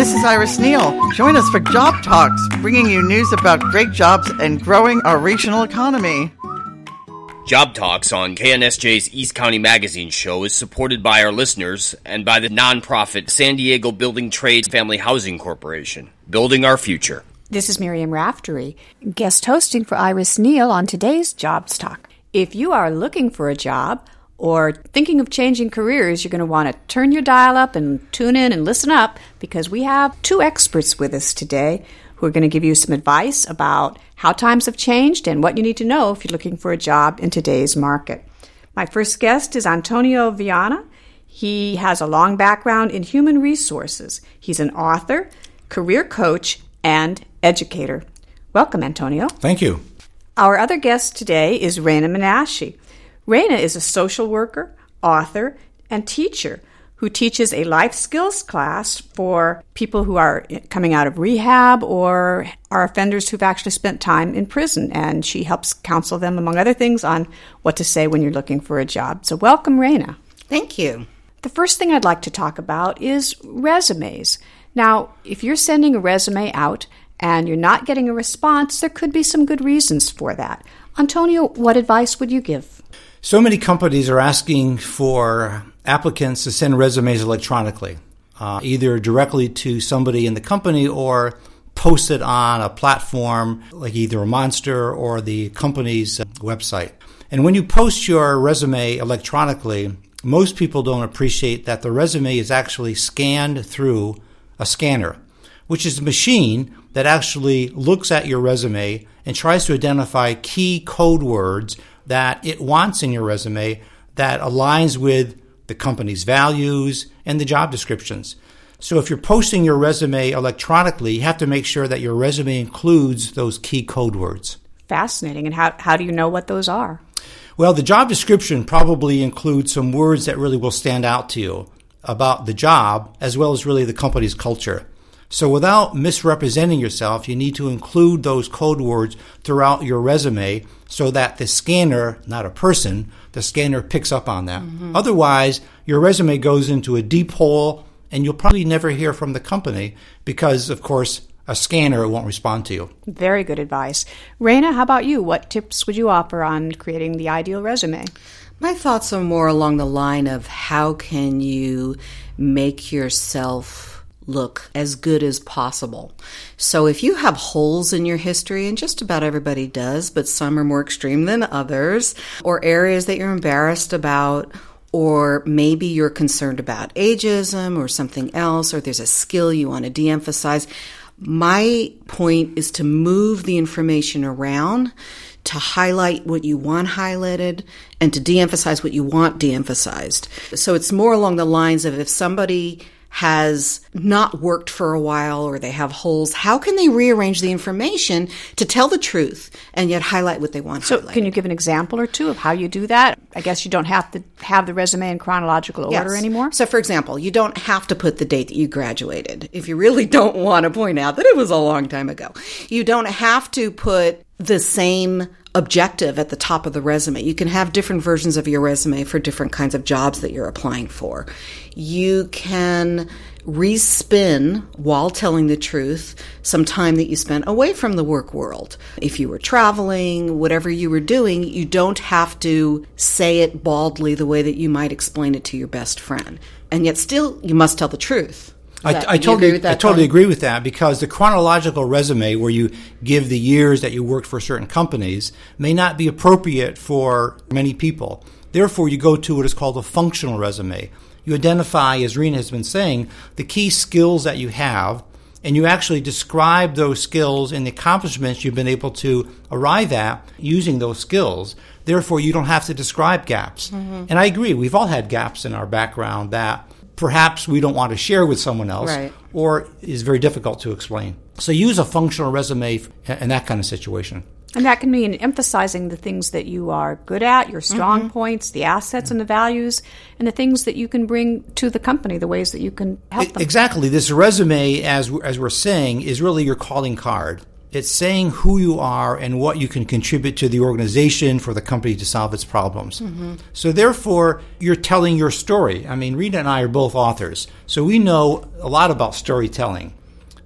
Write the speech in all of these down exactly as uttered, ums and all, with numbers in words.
this is Iris Neal. Join us for Job Talks, bringing you news about great jobs and growing our regional economy. Job Talks on K N S J's East County Magazine show is supported by our listeners and by the nonprofit San Diego Building Trades Family Housing Corporation, building our future. This is Miriam Raftery, guest hosting for Iris Neal on today's Jobs Talk. If you are looking for a job or thinking of changing careers, you're going to want to turn your dial up and tune in and listen up, because we have two experts with us today who are going to give you some advice about how times have changed and what you need to know if you're looking for a job in today's market. My first guest is Antonio Viana. He has a long background in human resources. He's an author, career coach, and educator. Welcome, Antonio. Thank you. Our other guest today is Raina Menashe. Raina is a social worker, author, and teacher who teaches a life skills class for people who are coming out of rehab or are offenders who've actually spent time in prison. And she helps counsel them, among other things, on what to say when you're looking for a job. So welcome, Raina. Thank you. The first thing I'd like to talk about is resumes. Now, if you're sending a resume out and you're not getting a response, there could be some good reasons for that. Antonio, what advice would you give? So many companies are asking for applicants to send resumes electronically, uh, either directly to somebody in the company or post it on a platform like either a Monster or the company's website. And when you post your resume electronically, most people don't appreciate that the resume is actually scanned through a scanner, which is a machine that actually looks at your resume and tries to identify key code words that it wants in your resume that aligns with the company's values and the job descriptions. So if you're posting your resume electronically, you have to make sure that your resume includes those key code words. Fascinating. And how, how do you know what those are? Well, the job description probably includes some words that really will stand out to you about the job, as well as really the company's culture. So without misrepresenting yourself, you need to include those code words throughout your resume so that the scanner, not a person, the scanner picks up on that. Mm-hmm. Otherwise, your resume goes into a deep hole and you'll probably never hear from the company because, of course, a scanner won't respond to you. Very good advice. Raina, how about you? What tips would you offer on creating the ideal resume? My thoughts are more along the line of how can you make yourself look as good as possible. So if you have holes in your history, and just about everybody does, but some are more extreme than others, or areas that you're embarrassed about, or maybe you're concerned about ageism or something else, or there's a skill you want to de-emphasize, my point is to move the information around, to highlight what you want highlighted, and to de-emphasize what you want de-emphasized. So it's more along the lines of if somebody has not worked for a while or they have holes, how can they rearrange the information to tell the truth and yet highlight what they want so highlighted? Can you give an example or two of how you do that? I guess you don't have to have the resume in chronological order Yes. anymore? So, for example, you don't have to put the date that you graduated if you really don't want to point out that it was a long time ago. You don't have to put the same objective at the top of the resume. You can have different versions of your resume for different kinds of jobs that you're applying for. You can respin while telling the truth some time that you spent away from the work world. If you were traveling, whatever you were doing, you don't have to say it baldly the way that you might explain it to your best friend. And yet still, you must tell the truth. I, That, I totally, agree I totally agree with that, because the chronological resume where you give the years that you worked for certain companies may not be appropriate for many people. Therefore, you go to what is called a functional resume. You identify, as Raina has been saying, the key skills that you have, and you actually describe those skills and the accomplishments you've been able to arrive at using those skills. Therefore, you don't have to describe gaps. Mm-hmm. And I agree, we've all had gaps in our background that perhaps we don't want to share with someone else, right, or is very difficult to explain. So use a functional resume in that kind of situation. And that can mean emphasizing the things that you are good at, your strong mm-hmm. points, the assets and the values, and the things that you can bring to the company, the ways that you can help them. Exactly. This resume, as as we're saying, is really your calling card. It's saying who you are and what you can contribute to the organization for the company to solve its problems. Mm-hmm. So therefore, you're telling your story. I mean, Rita and I are both authors, so we know a lot about storytelling.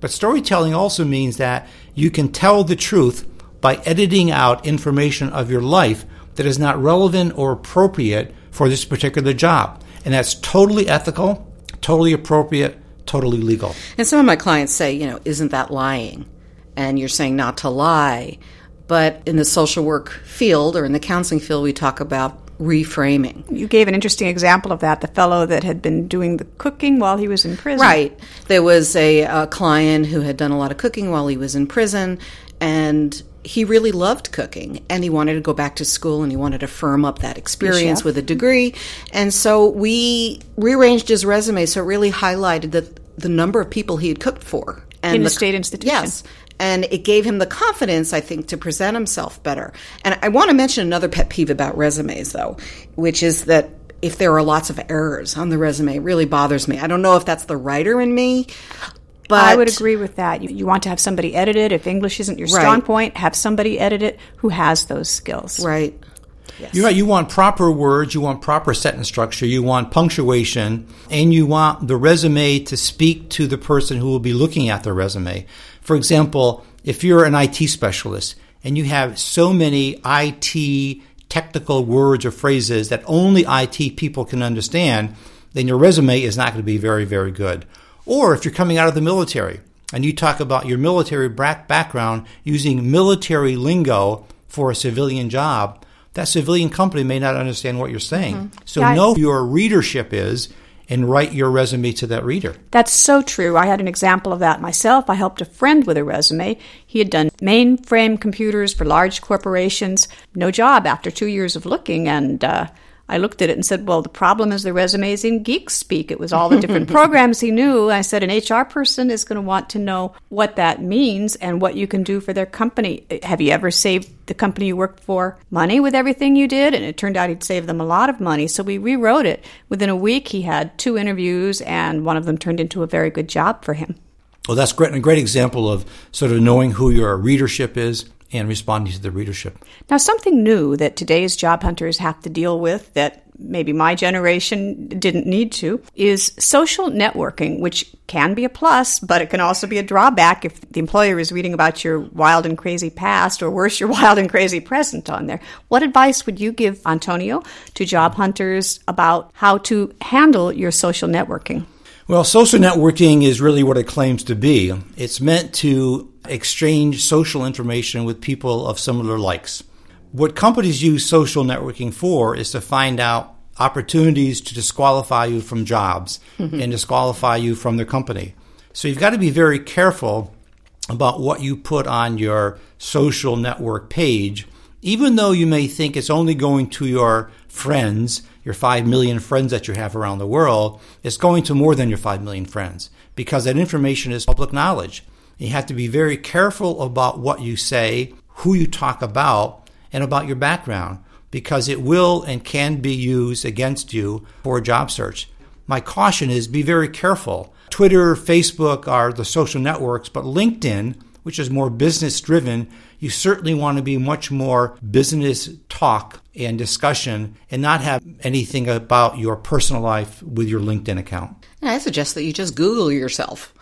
But storytelling also means that you can tell the truth by editing out information of your life that is not relevant or appropriate for this particular job. And that's totally ethical, totally appropriate, totally legal. And some of my clients say, you know, isn't that lying? And you're saying not to lie. But in the social work field or in the counseling field, we talk about reframing. You gave an interesting example of that, the fellow that had been doing the cooking while he was in prison. Right. There was a, a client who had done a lot of cooking while he was in prison, and he really loved cooking, and he wanted to go back to school, and he wanted to firm up that experience with a degree. And so we rearranged his resume so it really highlighted that the number of people he had cooked for. And in the a state institution. Yes. And it gave him the confidence, I think, to present himself better. And I want to mention another pet peeve about resumes, though, which is that if there are lots of errors on the resume, it really bothers me. I don't know if that's the writer in me, but I would agree with that. You, you want to have somebody edit it. If English isn't your strong Right. point, have somebody edit it who has those skills. Right. Yes. You're right. You want proper words, you want proper sentence structure, you want punctuation, and you want the resume to speak to the person who will be looking at the resume. For example, if you're an I T specialist and you have so many I T technical words or phrases that only I T people can understand, then your resume is not going to be very, very good. Or if you're coming out of the military and you talk about your military background using military lingo for a civilian job, that civilian company may not understand what you're saying. Mm-hmm. So yeah, know who your readership is and write your resume to that reader. That's so true. I had an example of that myself. I helped a friend with a resume. He had done mainframe computers for large corporations. No job after two years of looking, and uh, I looked at it and said, well, the problem is the resume is in geek speak. It was all the different programs he knew. I said, an H R person is going to want to know what that means and what you can do for their company. Have you ever saved the company you worked for money with everything you did? And it turned out he'd saved them a lot of money. So we rewrote it. Within a week, he had two interviews, and one of them turned into a very good job for him. Well, that's great, and a great example of sort of knowing who your readership is and responding to the readership. Now, something new that today's job hunters have to deal with that maybe my generation didn't need to is social networking, which can be a plus, but it can also be a drawback if the employer is reading about your wild and crazy past, or worse, your wild and crazy present on there. What advice would you give, Antonio, to job hunters about how to handle your social networking? Well, social networking is really what it claims to be. It's meant to exchange social information with people of similar likes. What companies use social networking for is to find out opportunities to disqualify you from jobs mm-hmm. and disqualify you from their company. So you've got to be very careful about what you put on your social network page, even though you may think it's only going to your friends, your five million friends that you have around the world. It's going to more than your five million friends because that information is public knowledge. You have to be very careful about what you say, who you talk about, and about your background, because it will and can be used against you for a job search. My caution is be very careful. Twitter, Facebook are the social networks, but LinkedIn, which is more business-driven, you certainly want to be much more business talk and discussion and not have anything about your personal life with your LinkedIn account. I suggest that you just Google yourself.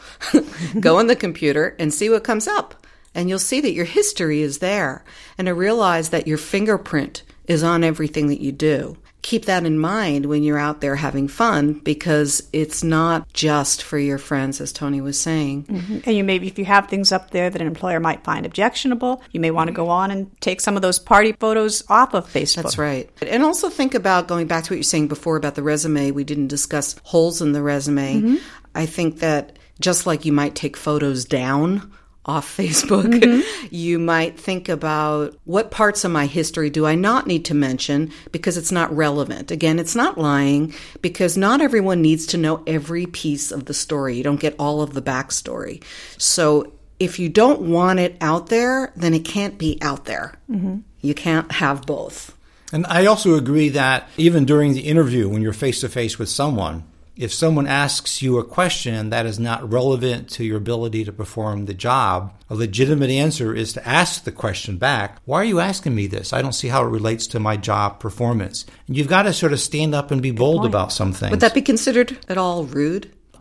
Go on the computer and see what comes up. And you'll see that your history is there. And to realize that your fingerprint is on everything that you do. Keep that in mind when you're out there having fun, because it's not just for your friends, as Tony was saying. Mm-hmm. And you maybe, if you have things up there that an employer might find objectionable, you may want to go on and take some of those party photos off of Facebook. That's right. And also think about, going back to what you were saying before about the resume, we didn't discuss holes in the resume. Mm-hmm. I think that just like you might take photos down off Facebook, mm-hmm. you might think about what parts of my history do I not need to mention because it's not relevant. Again, it's not lying, because not everyone needs to know every piece of the story. You don't get all of the backstory. So if you don't want it out there, then it can't be out there. Mm-hmm. You can't have both. And I also agree that even during the interview, when you're face-to-face with someone, if someone asks you a question that is not relevant to your ability to perform the job, a legitimate answer is to ask the question back, why are you asking me this? I don't see how it relates to my job performance. And you've got to sort of stand up and be bold about some things. Would that be considered at all rude?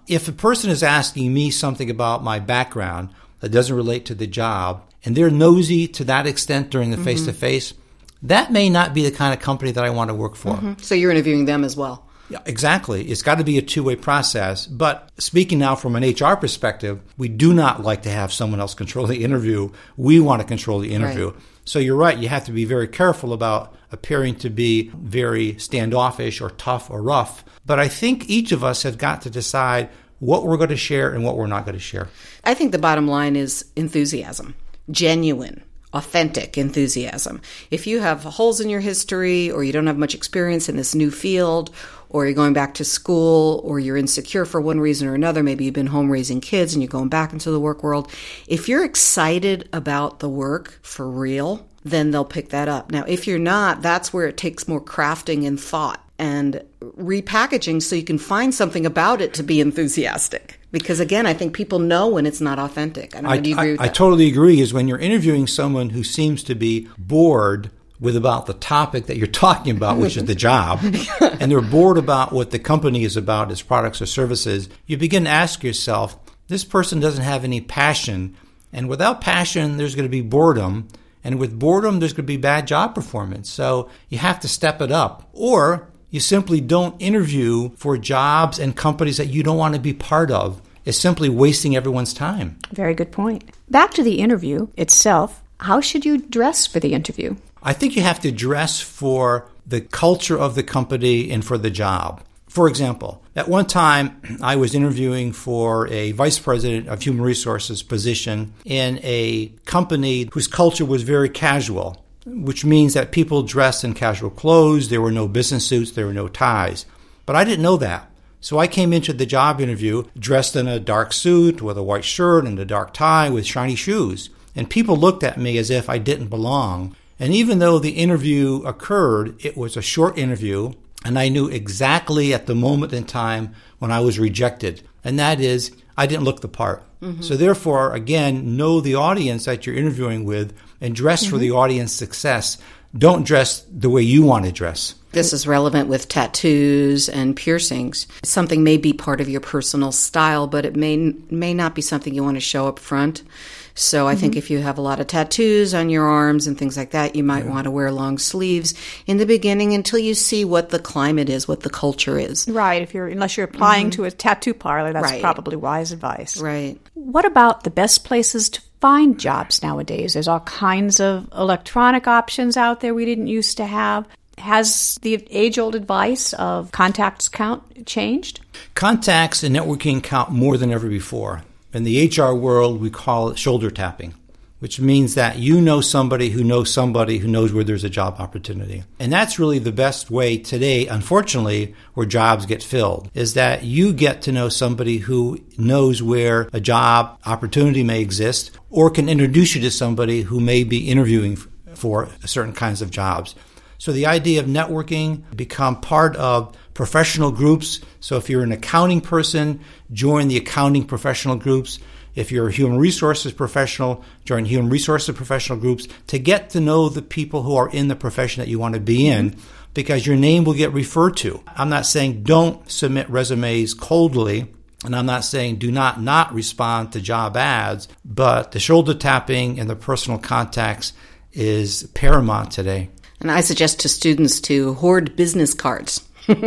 if a person is asking me something about my background that doesn't relate to the job, and they're nosy to that extent during the mm-hmm. face-to-face, that may not be the kind of company that I want to work for. Mm-hmm. So you're interviewing them as well. Yeah, exactly. It's got to be a two-way process. But speaking now from an H R perspective, we do not like to have someone else control the interview. We want to control the interview. Right. So you're right. You have to be very careful about appearing to be very standoffish or tough or rough. But I think each of us have got to decide what we're going to share and what we're not going to share. I think the bottom line is enthusiasm, genuine, authentic enthusiasm. If you have holes in your history, or you don't have much experience in this new field, or you're going back to school, or you're insecure for one reason or another, maybe you've been home raising kids and you're going back into the work world, if you're excited about the work for real, then they'll pick that up. Now, if you're not, that's where it takes more crafting and thought and repackaging so you can find something about it to be enthusiastic. Because again, I think people know when it's not authentic. I don't know, I, do you agree I, with I that? totally agree. Is when you're interviewing someone who seems to be bored with about the topic that you're talking about, which is the job, and they're bored about what the company is about, its products or services, you begin to ask yourself, this person doesn't have any passion. And without passion, there's going to be boredom. And with boredom, there's going to be bad job performance. So you have to step it up. Or you simply don't interview for jobs and companies that you don't want to be part of. It's simply wasting everyone's time. Very good point. Back to the interview itself, how should you dress for the interview? I think you have to dress for the culture of the company and for the job. For example, at one time, I was interviewing for a vice president of human resources position in a company whose culture was very casual, which means that people dressed in casual clothes. There were no business suits. There were no ties. But I didn't know that. So I came into the job interview dressed in a dark suit with a white shirt and a dark tie with shiny shoes. And people looked at me as if I didn't belong. And even though the interview occurred, it was a short interview, and I knew exactly at the moment in time when I was rejected. And that is, I didn't look the part. Mm-hmm. So therefore, again, know the audience that you're interviewing with and dress mm-hmm. for the audience success. Don't dress the way you want to dress. This is relevant with tattoos and piercings. Something may be part of your personal style, but it may may not be something you want to show up front. So I mm-hmm. think if you have a lot of tattoos on your arms and things like that, you might yeah. want to wear long sleeves in the beginning until you see what the climate is, what the culture is. Right. If you're unless you're applying mm-hmm. to a tattoo parlor, that's right. probably wise advice. Right. What about the best places to find jobs nowadays? There's all kinds of electronic options out there we didn't used to have. Has the age-old advice of contacts count changed? Contacts and networking count more than ever before. In the H R world, we call it shoulder tapping, which means that you know somebody who knows somebody who knows where there's a job opportunity. And that's really the best way today, unfortunately, where jobs get filled, is that you get to know somebody who knows where a job opportunity may exist or can introduce you to somebody who may be interviewing for certain kinds of jobs. So the idea of networking become part of professional groups. So if you're an accounting person, join the accounting professional groups. If you're a human resources professional, join human resources professional groups to get to know the people who are in the profession that you want to be in, because your name will get referred to. I'm not saying don't submit resumes coldly, and I'm not saying do not not respond to job ads, but the shoulder tapping and the personal contacts is paramount today. And I suggest to students to hoard business cards.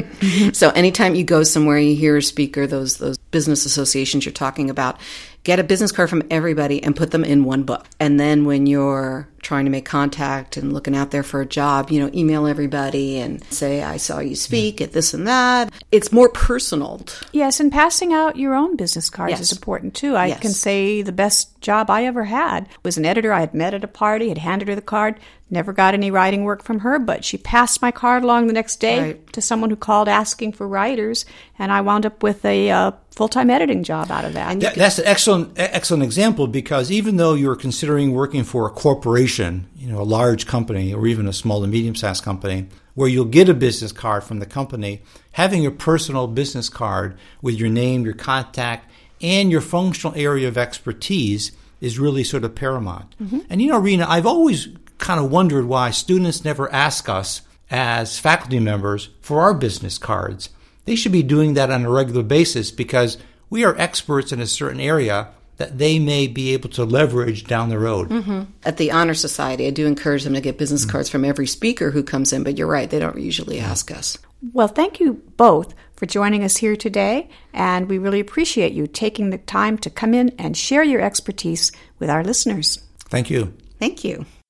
So anytime you go somewhere, you hear a speaker, those those business associations you're talking about, get a business card from everybody and put them in one book. And then when you're trying to make contact and looking out there for a job, you know, email everybody and say, I saw you speak yeah. at this and that. It's more personal. Yes, and passing out your own business cards yes. is important too. I yes. can say the best job I ever had was an editor I had met at a party, had handed her the card, never got any writing work from her, but she passed my card along the next day right. to someone who called asking for writers, and I wound up with a uh, full-time editing job out of that. that that's an excellent, excellent example, because even though you're considering working for a corporation, you know, a large company or even a small and medium-sized company, where you'll get a business card from the company, having a personal business card with your name, your contact, and your functional area of expertise is really sort of paramount. Mm-hmm. And, you know, Rena, I've always kind of wondered why students never ask us as faculty members for our business cards. They should be doing that on a regular basis, because we are experts in a certain area that they may be able to leverage down the road. Mm-hmm. At the Honor Society, I do encourage them to get business mm-hmm. cards from every speaker who comes in, but you're right, they don't usually ask us. Well, thank you both for joining us here today, and we really appreciate you taking the time to come in and share your expertise with our listeners. Thank you. Thank you.